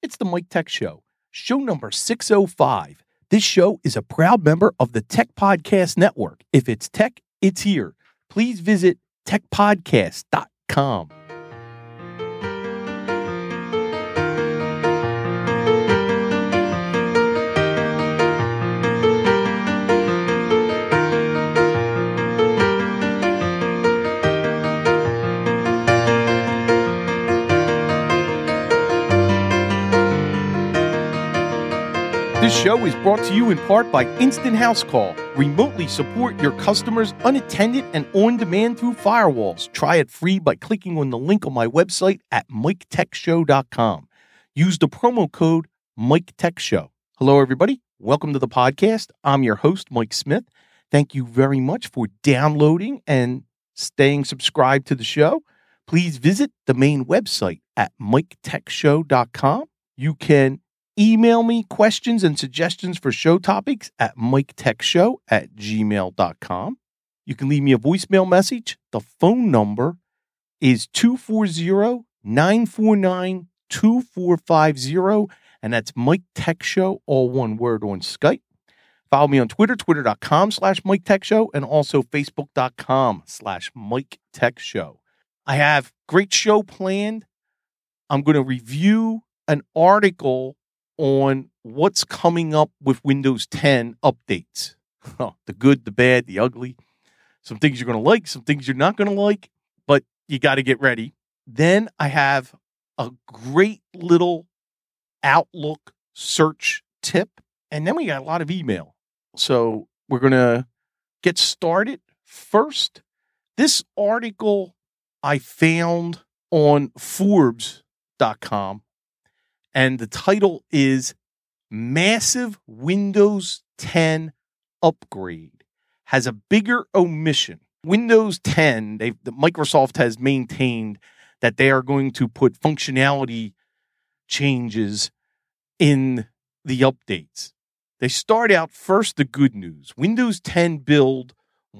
It's the Mike Tech Show, show number 605. This show is a proud member of the Tech Podcast Network. If it's tech, it's here. Please visit techpodcast.com. This show is brought to you in part by Instant House Call. Remotely support your customers unattended and on demand through firewalls. Try it free by clicking on the link on my website at miketechshow.com. Use the promo code MikeTechShow. Hello, everybody. Welcome to the podcast. I'm your host, Mike Smith. Thank you very much for downloading and staying subscribed to the show. Please visit the main website at miketechshow.com. You can email me questions and suggestions for show topics at miketechshow@gmail.com. You can leave me a voicemail message. The phone number is 240-949-2450, and that's Mike Tech Show, all one word, on Skype. Follow me on Twitter, twitter.com/Mike Tech Show, and also facebook.com/Mike Tech Show. I have great show planned. I'm going to review an article on what's coming up with Windows 10 updates. The good, the bad, the ugly. Some things you're going to like, some things you're not going to like, but you got to get ready. Then I have a great little Outlook search tip, and then we got a lot of email. So we're going to get started. First, this article I found on Forbes.com. And the title is Massive Windows 10 Upgrade Has a Bigger Omission. Windows 10, Microsoft has maintained that they are going to put functionality changes in the updates. They start out first, the good news. Windows 10 build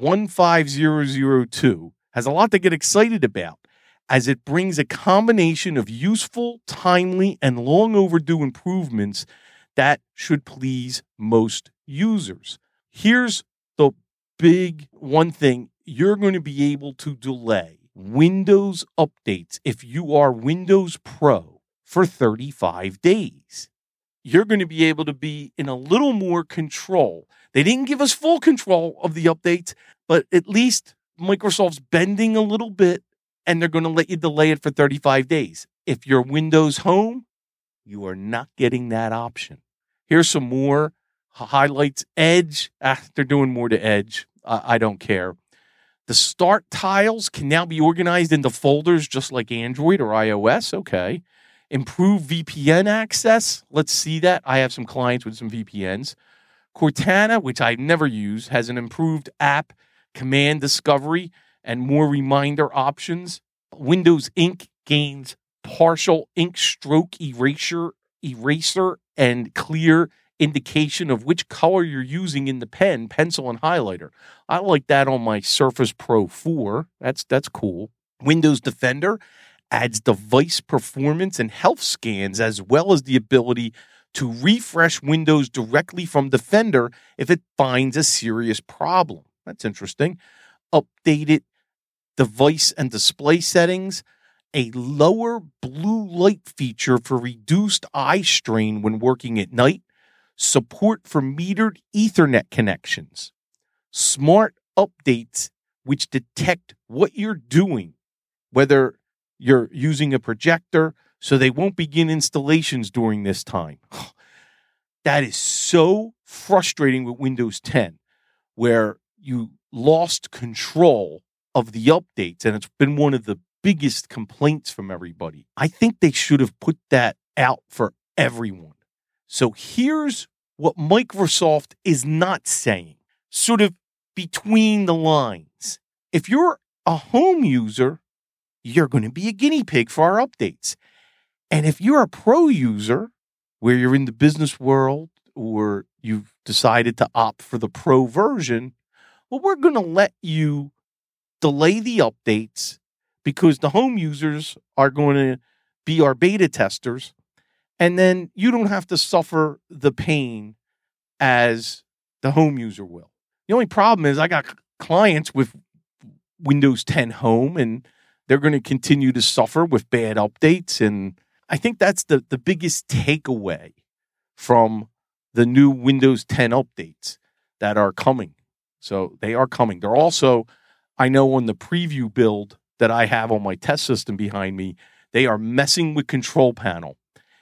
15002 has a lot to get excited about, as it brings a combination of useful, timely, and long overdue improvements that should please most users. Here's the big one thing. You're going to be able to delay Windows updates if you are Windows Pro for 35 days. You're going to be able to be in a little more control. They didn't give us full control of the updates, but at least Microsoft's bending a little bit, and they're going to let you delay it for 35 days. If you're Windows Home, you are not getting that option. Here's some more highlights. Edge, they're doing more to Edge. I don't care. The Start tiles can now be organized into folders just like Android or iOS. Okay. Improved VPN access. Let's see that. I have some clients with some VPNs. Cortana, which I never use, has an improved app command discovery and more reminder options. Windows Ink gains partial ink stroke eraser, and clear indication of which color you're using in the pen, pencil, and highlighter. I like that on my Surface Pro 4. That's cool. Windows Defender adds device performance and health scans, as well as the ability to refresh Windows directly from Defender if it finds a serious problem. That's interesting. Updated device and display settings, a lower blue light feature for reduced eye strain when working at night, support for metered Ethernet connections, smart updates which detect what you're doing, whether you're using a projector, so they won't begin installations during this time. That is so frustrating with Windows 10, where you lost control of the updates, and it's been one of the biggest complaints from everybody. I think they should have put that out for everyone. So here's what Microsoft is not saying, sort of between the lines. If you're a home user, you're going to be a guinea pig for our updates. And if you're a pro user, where you're in the business world or you've decided to opt for the pro version, well, we're going to let you delay the updates because the home users are going to be our beta testers, And then you don't have to suffer the pain as the home user will. The only problem is I got clients with Windows 10 Home, and they're going to continue to suffer with bad updates. And I think that's the biggest takeaway from the new Windows 10 updates that are coming. So they are coming. They're also, I know on the preview build that I have on my test system behind me, they are messing with Control Panel.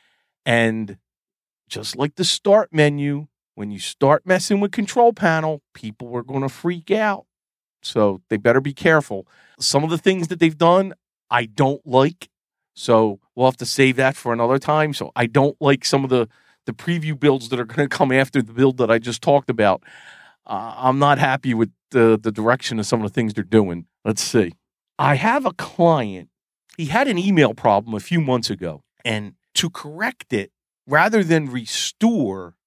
And just like the start menu, when you start messing with Control Panel, people are going to freak out. So they better be careful. Some of the things that they've done, I don't like. So we'll have to save that for another time. So I don't like some of the preview builds that are going to come after the build that I just talked about. I'm not happy with the direction of some of the things they're doing. Let's see. I have a client. He had an email problem a few months ago. And to correct it, rather than restore,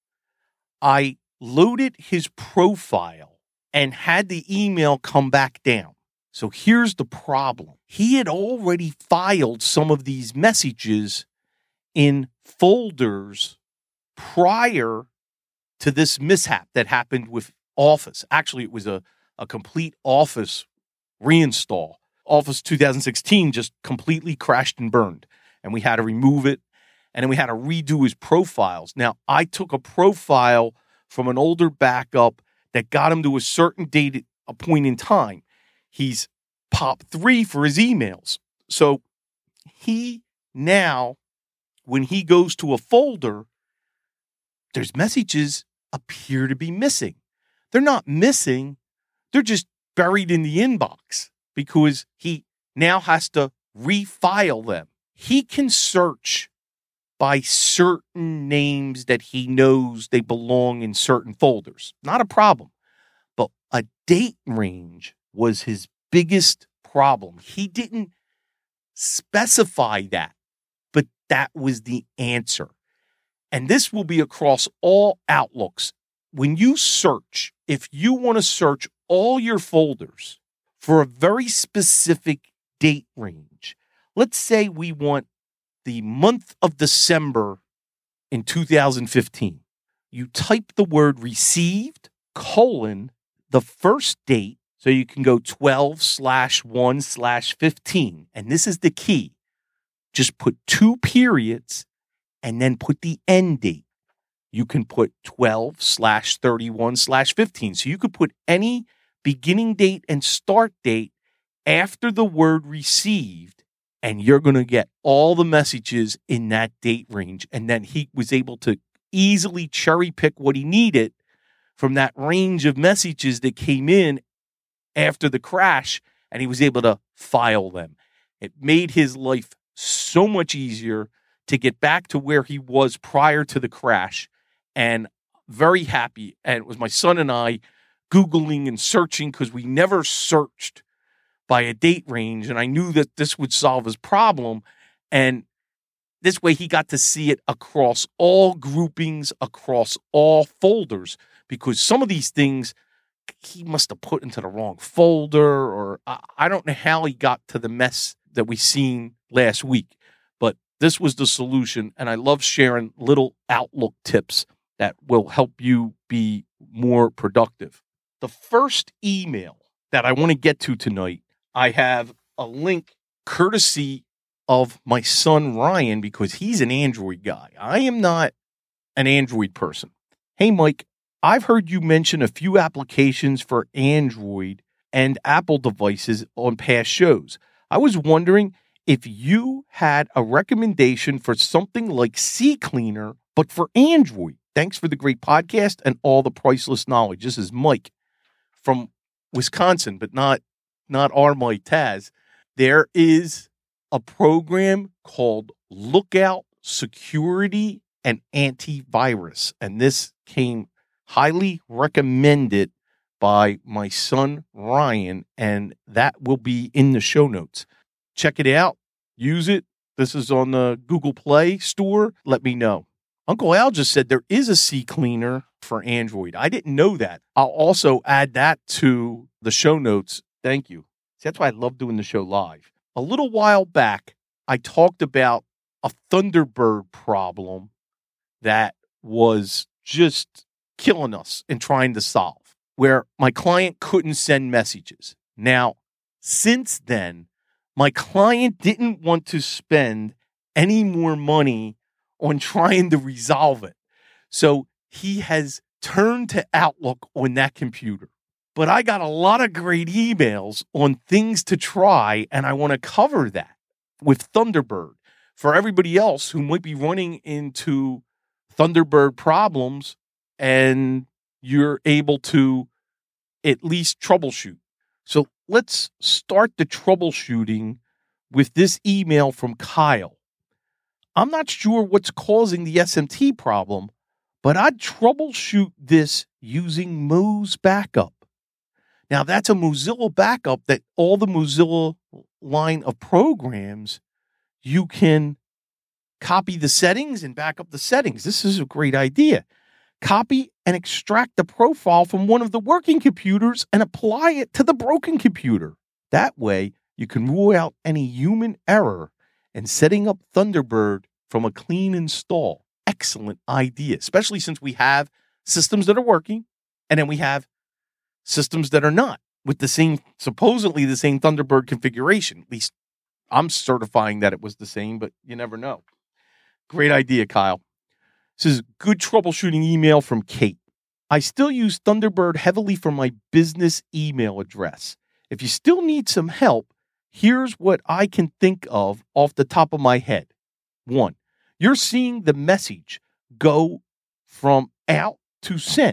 I loaded his profile and had the email come back down. So here's the problem. He had already filed some of these messages in folders prior to this mishap that happened with Office. Actually, it was a complete Office reinstall. Office 2016 just completely crashed and burned, and we had to remove it, and then we had to redo his profiles. Now, I took a profile from an older backup that got him to a certain date, a point in time. He's POP3 for his emails. So he now, when he goes to a folder, there's messages appear to be missing. They're not missing. They're just buried in the inbox because he now has to refile them. He can search by certain names that he knows they belong in certain folders. Not a problem. But a date range was his biggest problem. He didn't specify that, but that was the answer. And this will be across all Outlooks. When you search, if you want to search all your folders for a very specific date range, let's say we want the month of December in 2015. You type the word received, the first date, so you can go 12/1/15. And this is the key. Just put 2 periods and then put the end date. You can put 12/31/15. So you could put any beginning date and start date after the word received, and you're going to get all the messages in that date range. And then he was able to easily cherry pick what he needed from that range of messages that came in after the crash, and he was able to file them. It made his life so much easier to get back to where he was prior to the crash, and very happy. And it was my son and I Googling and searching because we never searched by a date range, and I knew that this would solve his problem. And this way he got to see it across all groupings, across all folders, because some of these things he must have put into the wrong folder, or I don't know how he got to the mess that we seen last week. But this was the solution, and I love sharing little Outlook tips that will help you be more productive. The first email that I want to get to tonight, I have a link courtesy of my son, Ryan, because he's an Android guy. I am not an Android person. Hey, Mike, I've heard you mention a few applications for Android and Apple devices on past shows. I was wondering if you had a recommendation for something like CCleaner, but for Android. Thanks for the great podcast and all the priceless knowledge. This is Mike from Wisconsin, but not our Mike Taz. There is a program called Lookout Security and Antivirus, and this came highly recommended by my son, Ryan, and that will be in the show notes. Check it out. Use it. This is on the Google Play Store. Let me know. Uncle Al just said there is a CCleaner for Android. I didn't know that. I'll also add that to the show notes. Thank you. See, that's why I love doing the show live. A little while back, I talked about a Thunderbird problem that was just killing us and trying to solve, where my client couldn't send messages. Now, since then, my client didn't want to spend any more money on trying to resolve it. So he has turned to Outlook on that computer. But I got a lot of great emails on things to try, and I want to cover that with Thunderbird. For everybody else who might be running into Thunderbird problems and you're able to at least troubleshoot. So let's start the troubleshooting with this email from Kyle. I'm not sure what's causing the SMT problem, but I'd troubleshoot this using Moz Backup. Now, that's a Mozilla backup that all the Mozilla line of programs, you can copy the settings and back up the settings. This is a great idea. Copy and extract the profile from one of the working computers and apply it to the broken computer. That way, you can rule out any human error and setting up Thunderbird from a clean install. Excellent idea, especially since we have systems that are working and then we have systems that are not with the same, supposedly the same Thunderbird configuration. At least I'm certifying that it was the same, but you never know. Great idea, Kyle. This is a good troubleshooting email from Kate. I still use Thunderbird heavily for my business email address. If you still need some help, here's what I can think of off the top of my head. 1, you're seeing the message go from out to sent,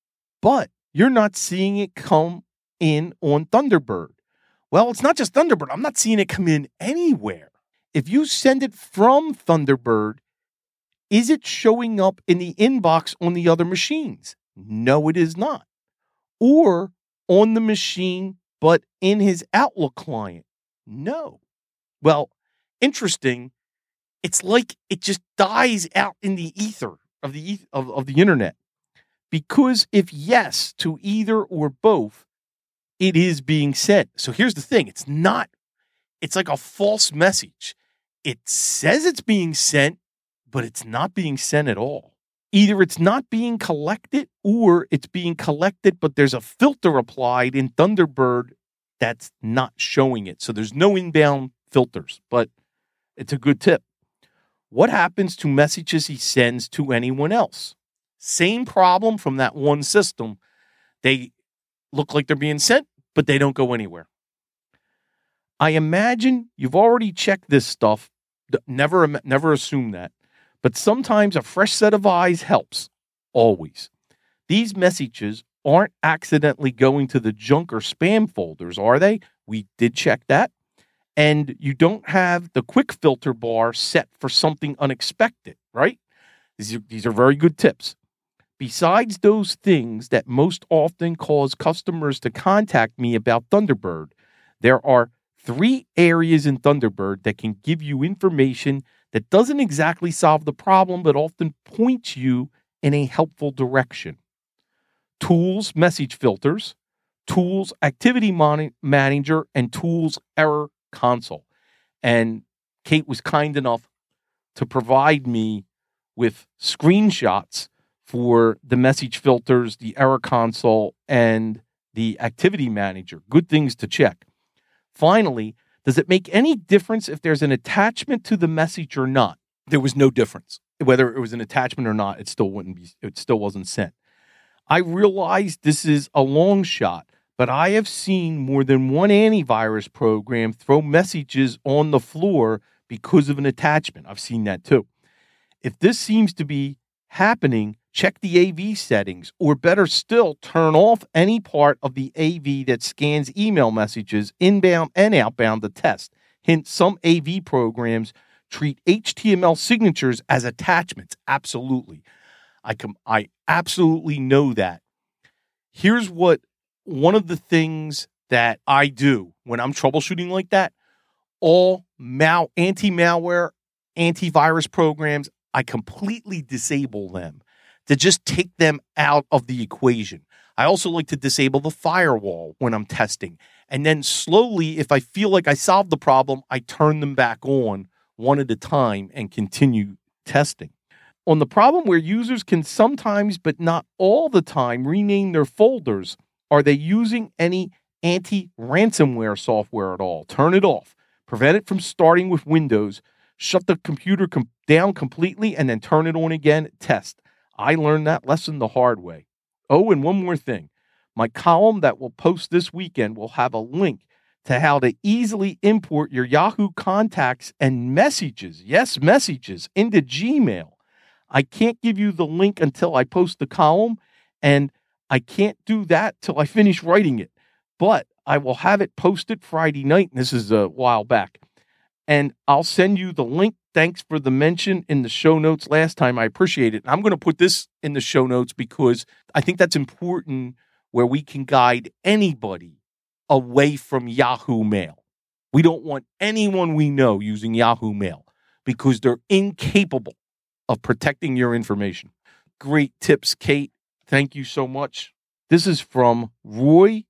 but you're not seeing it come in on Thunderbird. Well, it's not just Thunderbird. I'm not seeing it come in anywhere. If you send it from Thunderbird, is it showing up in the inbox on the other machines? No, it is not. Or on the machine, but in his Outlook client? No. Well, interesting. It's like it just dies out in the ether of the internet. Because if yes to either or both, it is being sent. So here's the thing. It's like a false message. It says it's being sent, but it's not being sent at all. Either it's not being collected or it's being collected, but there's a filter applied in Thunderbird that's not showing it. So there's no inbound filters, but it's a good tip. What happens to messages he sends to anyone else? Same problem from that one system. They look like they're being sent, but they don't go anywhere. I imagine you've already checked this stuff. Never assume that. But sometimes a fresh set of eyes helps. Always. These messages aren't accidentally going to the junk or spam folders, are they? We did check that. And you don't have the quick filter bar set for something unexpected, right? These are very good tips. Besides those things that most often cause customers to contact me about Thunderbird, there are 3 areas in Thunderbird that can give you information that doesn't exactly solve the problem, but often points you in a helpful direction. Tools, message filters, Tools, activity manager, and Tools, error console. And Kate was kind enough to provide me with screenshots for the message filters, the error console, and the activity manager. Good things to check. Finally, does it make any difference if there's an attachment to the message or not? There was no difference. Whether it was an attachment or not, it still wasn't sent. I realize this is a long shot, but I have seen more than one antivirus program throw messages on the floor because of an attachment. I've seen that too. If this seems to be happening, check the AV settings, or better still, turn off any part of the AV that scans email messages inbound and outbound to test. Hint, some AV programs treat HTML signatures as attachments. Absolutely. I absolutely know that. Here's what one of the things that I do when I'm troubleshooting like that, all anti-malware, antivirus programs, I completely disable them to just take them out of the equation. I also like to disable the firewall when I'm testing. And then slowly, if I feel like I solved the problem, I turn them back on one at a time and continue testing. On the problem where users can sometimes, but not all the time, rename their folders, are they using any anti-ransomware software at all? Turn it off. Prevent it from starting with Windows. Shut the computer down completely and then turn it on again. Test. I learned that lesson the hard way. Oh, and one more thing. My column that will post this weekend will have a link to how to easily import your Yahoo contacts and messages, yes, messages, into Gmail. I can't give you the link until I post the column, and I can't do that till I finish writing it. But I will have it posted Friday night, and this is a while back. And I'll send you the link. Thanks for the mention in the show notes last time. I appreciate it. And I'm going to put this in the show notes because I think that's important, where we can guide anybody away from Yahoo Mail. We don't want anyone we know using Yahoo Mail because they're incapable of protecting your information. Great tips, Kate. Thank you so much. This is from Roy.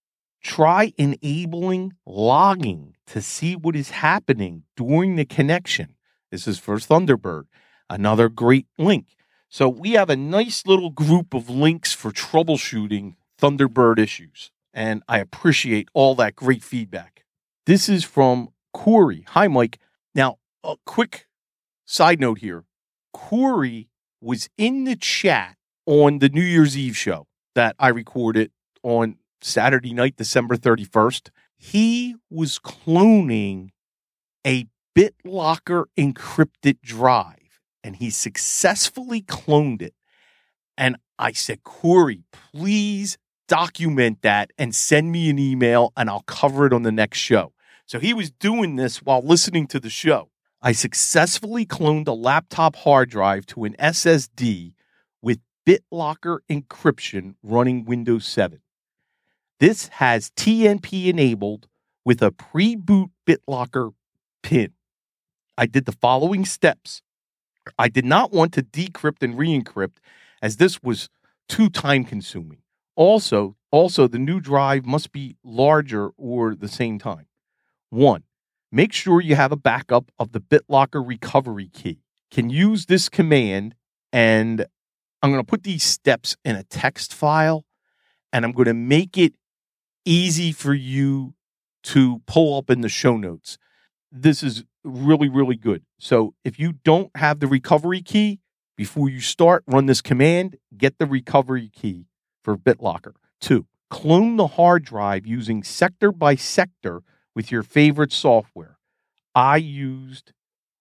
Try enabling logging to see what is happening during the connection. This is for Thunderbird. Another great link. So we have a nice little group of links for troubleshooting Thunderbird issues, and I appreciate all that great feedback. This is from Corey. Hi, Mike. Now, a quick side note here. Corey was in the chat on the New Year's Eve show that I recorded on Saturday night, December 31st. He was cloning a BitLocker encrypted drive, and he successfully cloned it. And I said, Corey, please document that and send me an email, and I'll cover it on the next show. So he was doing this while listening to the show. I successfully cloned a laptop hard drive to an SSD with BitLocker encryption running Windows 7. This has TNP enabled with a pre-boot BitLocker pin. I did the following steps. I did not want to decrypt and re-encrypt, as this was too time-consuming. Also, the new drive must be larger or the same time. 1. Make sure you have a backup of the BitLocker recovery key. Can use this command, and I'm going to put these steps in a text file, and I'm going to make it easy for you to pull up in the show notes. This is really, really good. So if you don't have the recovery key, before you start, run this command, get the recovery key for BitLocker. 2, clone the hard drive using sector by sector with your favorite software. I used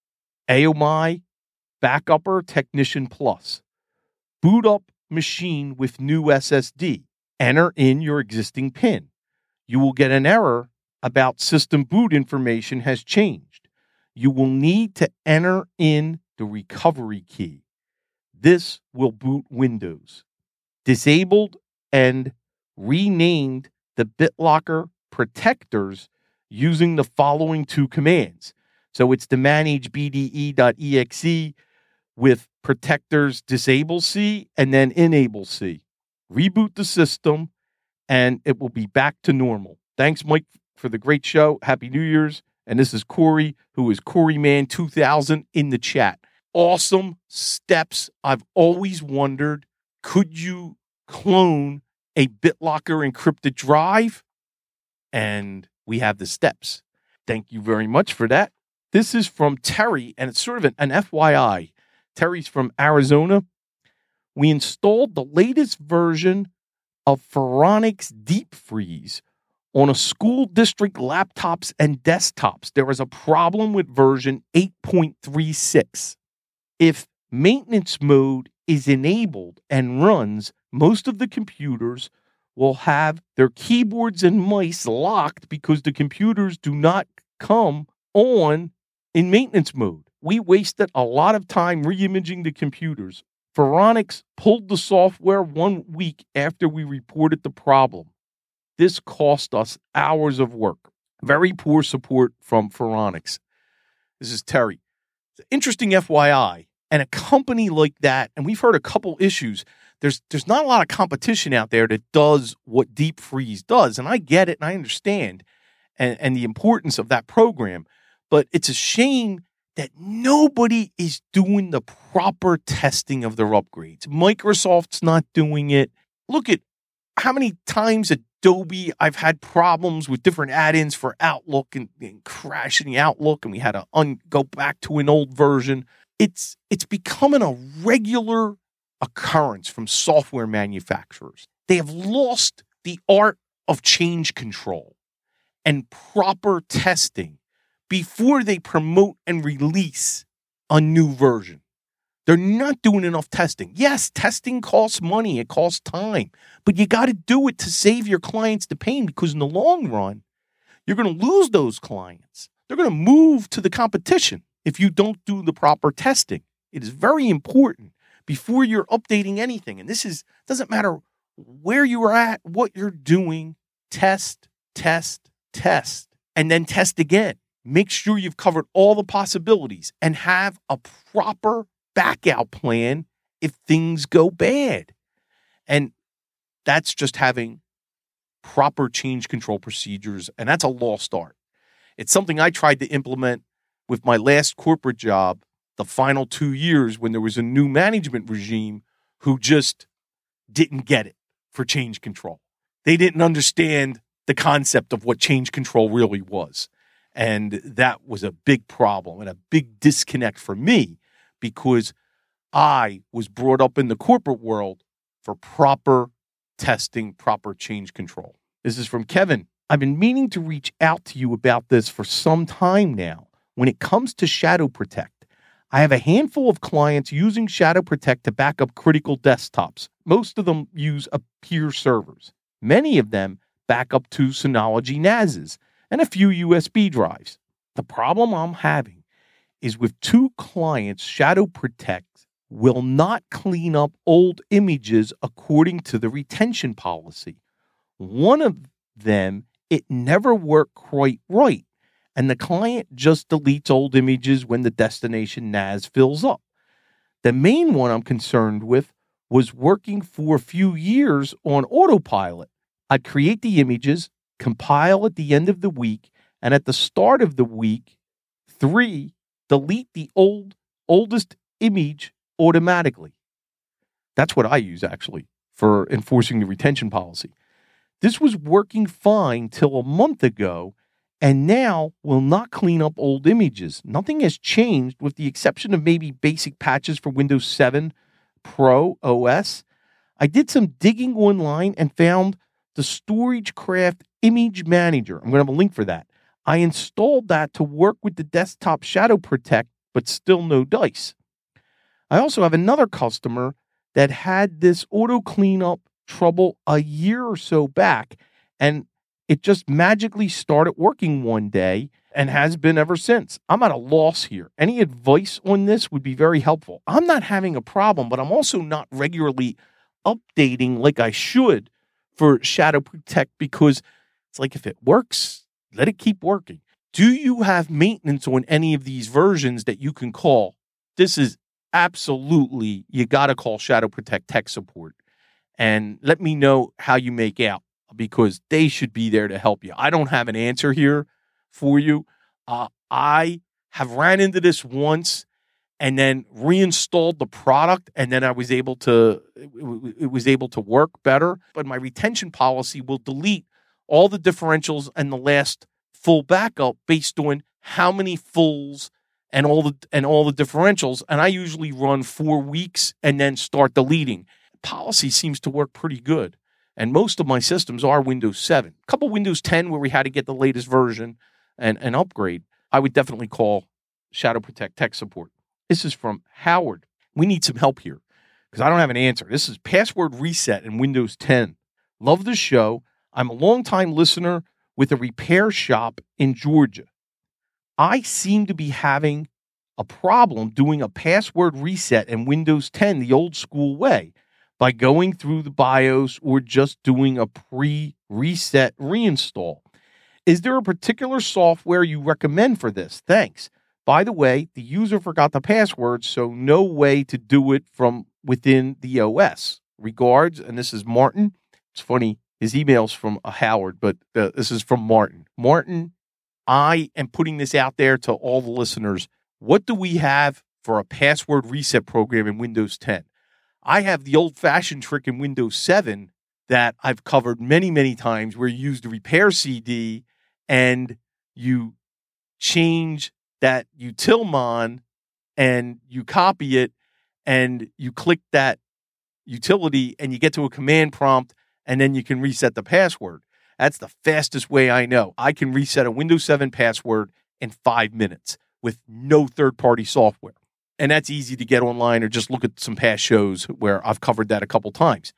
AOMI Backupper Technician Plus. Boot up machine with new SSD. Enter in your existing PIN. You will get an error about system boot information has changed. You will need to enter in the recovery key. This will boot Windows. Disabled and renamed the BitLocker protectors using the following 2 commands. So it's the manage BDE.exe with protectors disable C and then enable C. Reboot the system and it will be back to normal. Thanks, Mike, for the great show. Happy New Year's. And this is Corey, who is CoreyMan2000 in the chat. Awesome steps. I've always wondered, could you clone a BitLocker encrypted drive? And we have the steps. Thank you very much for that. This is from Terry, and it's sort of an FYI. Terry's from Arizona. We installed the latest version of Phoronix Deep Freeze on a school district laptops and desktops. There is a problem with version 8.36. If maintenance mode is enabled and runs, most of the computers will have their keyboards and mice locked because the computers do not come on in maintenance mode. We wasted a lot of time re-imaging the computers. Phoronix pulled the software 1 week after we reported the problem. This cost us hours of work. Very poor support from Phoronix. This is Terry. It's an interesting FYI. And a company like that, and we've heard a couple issues, there's not a lot of competition out there that does what Deep Freeze does. And I get it and I understand and the importance of that program. But it's a shame that nobody is doing the proper testing of their upgrades. Microsoft's not doing it. Look at how many times Adobe, I've had problems with different add-ins for Outlook and crashing the Outlook, and we had to go back to an old version. It's becoming a regular occurrence from software manufacturers. They have lost the art of change control and proper testing before they promote and release a new version. They're not doing enough testing. Yes, testing costs money, it costs time, but you got to do it to save your clients the pain, because in the long run, you're going to lose those clients. They're going to move to the competition if you don't do the proper testing. It is very important before you're updating anything. And doesn't matter where you are at, what you're doing, test, and then test again. Make sure you've covered all the possibilities and have a proper back out plan if things go bad. And that's just having proper change control procedures. And that's a lost art. It's something I tried to implement with my last corporate job, the final 2 years, when there was a new management regime who just didn't get it for change control. They didn't understand the concept of what change control really was. And that was a big problem and a big disconnect for me, because I was brought up in the corporate world for proper testing, proper change control. This is from Kevin. I've been meaning to reach out to you about this for some time now. When it comes to Shadow Protect, I have a handful of clients using Shadow Protect to back up critical desktops. Most of them use peer servers. Many of them back up to Synology NASs and a few USB drives. The problem I'm having is with 2 clients, Shadow Protect will not clean up old images according to the retention policy. One of them, it never worked quite right, and the client just deletes old images when the destination NAS fills up. The main one I'm concerned with was working for a few years on autopilot. I'd create the images, compile at the end of the week, and at the start of the week 3, delete the oldest image automatically. That's what I use, actually, for enforcing the retention policy. This was working fine till a month ago, and now will not clean up old images. Nothing has changed with the exception of maybe basic patches for Windows 7 Pro OS. I did some digging online and found the StorageCraft Image Manager. I'm going to have a link for that. I installed that to work with the desktop Shadow Protect, but still no dice. I also have another customer that had this auto cleanup trouble a year or so back, and it just magically started working one day and has been ever since. I'm at a loss here. Any advice on this would be very helpful. I'm not having a problem, but I'm also not regularly updating like I should for Shadow Protect, because it's like, if it works, let it keep working. Do you have maintenance on any of these versions that you can call? This is absolutely, you got to call Shadow Protect tech support and let me know how you make out, because they should be there to help you. I don't have an answer here for you. I have ran into this once and then reinstalled the product, and then it was able to work better. But my retention policy will delete all the differentials and the last full backup based on how many fulls and all the differentials. And I usually run 4 weeks and then start deleting. Policy seems to work pretty good. And most of my systems are Windows 7. A couple Windows 10 where we had to get the latest version and upgrade. I would definitely call Shadow Protect tech support. This is from Howard. We need some help here because I don't have an answer. This is password reset in Windows 10. Love the show. I'm a longtime listener with a repair shop in Georgia. I seem to be having a problem doing a password reset in Windows 10 the old school way by going through the BIOS or just doing a pre-reset reinstall. Is there a particular software you recommend for this? Thanks. By the way, the user forgot the password, so no way to do it from within the OS. Regards, and this is Martin. It's funny, his email's from Howard, but this is from Martin. Martin, I am putting this out there to all the listeners. What do we have for a password reset program in Windows 10? I have the old-fashioned trick in Windows 7 that I've covered many, many times, where you use the repair CD and you change that utilmon and you copy it and you click that utility and you get to a command prompt and then you can reset the password. That's the fastest way I know. I can reset a Windows 7 password in 5 minutes with no third-party software. And that's easy to get online, or just look at some past shows where I've covered that a couple times.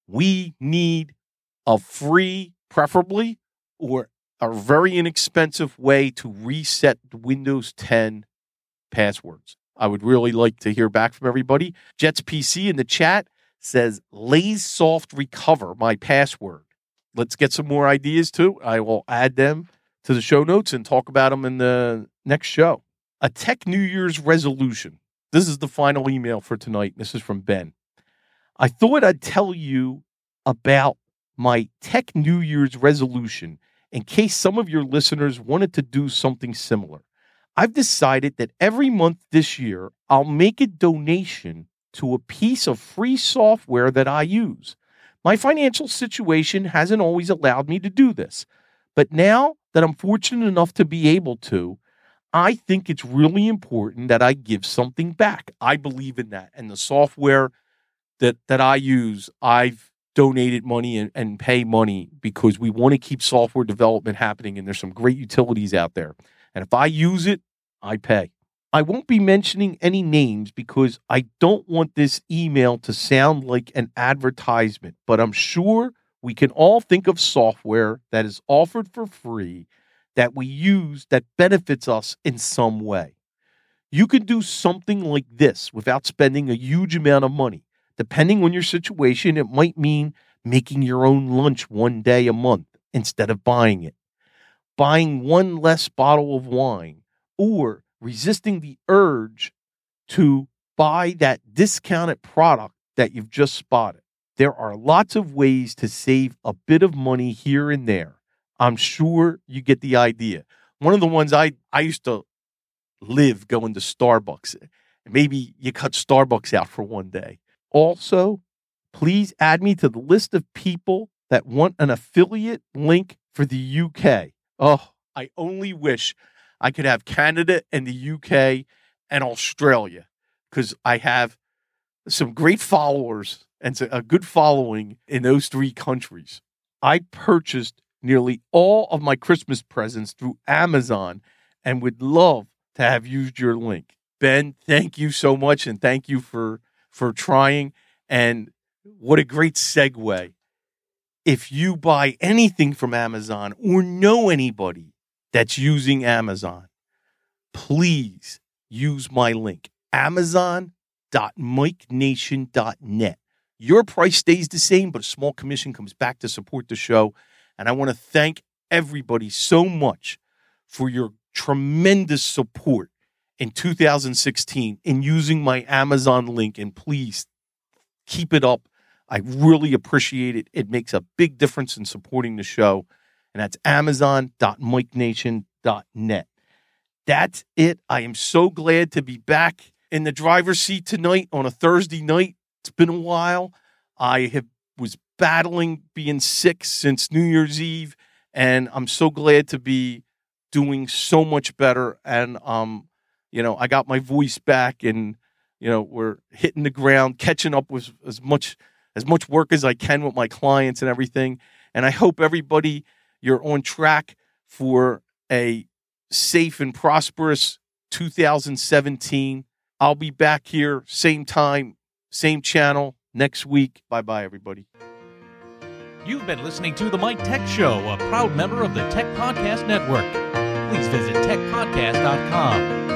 We need a free, preferably, or a very inexpensive way to reset the Windows 10 passwords. I would really like to hear back from everybody. Jets PC in the chat says, LazeSoft Recover my password. Let's get some more ideas too. I will add them to the show notes and talk about them in the next show. A Tech New Year's resolution. This is the final email for tonight. This is from Ben. I thought I'd tell you about my Tech New Year's resolution in case some of your listeners wanted to do something similar. I've decided that every month this year, I'll make a donation to a piece of free software that I use. My financial situation hasn't always allowed me to do this, but now that I'm fortunate enough to be able to, I think it's really important that I give something back. I believe in that. And the software that I use, I've donated money and pay money because we want to keep software development happening, and there's some great utilities out there. And if I use it, I pay. I won't be mentioning any names because I don't want this email to sound like an advertisement, but I'm sure we can all think of software that is offered for free that we use that benefits us in some way. You can do something like this without spending a huge amount of money. Depending on your situation, it might mean making your own lunch one day a month instead of buying it, buying one less bottle of wine, or resisting the urge to buy that discounted product that you've just spotted. There are lots of ways to save a bit of money here and there. I'm sure you get the idea. One of the ones I used to live going to Starbucks. Maybe you cut Starbucks out for one day. Also, please add me to the list of people that want an affiliate link for the UK. Oh, I only wish I could have Canada and the UK and Australia, because I have some great followers and a good following in those three countries. I purchased nearly all of my Christmas presents through Amazon and would love to have used your link. Ben, thank you so much, and thank you for trying. And what a great segue. If you buy anything from Amazon or know anybody that's using Amazon, please use my link, amazon.mikenation.net. Your price stays the same, but a small commission comes back to support the show. And I want to thank everybody so much for your tremendous support in 2016 in using my Amazon link. And please keep it up. I really appreciate it. It makes a big difference in supporting the show. And that's amazon.mikenation.net. That's it. I am so glad to be back in the driver's seat tonight on a Thursday night. It's been a while. I was battling being sick since New Year's Eve, and I'm so glad to be doing so much better. And I got my voice back, and we're hitting the ground, catching up with as much work as I can with my clients and everything. And I hope everybody, you're on track for a safe and prosperous 2017. I'll be back here, same time, same channel next week. Bye-bye, everybody. You've been listening to The Mike Tech Show, a proud member of the Tech Podcast Network. Please visit techpodcast.com.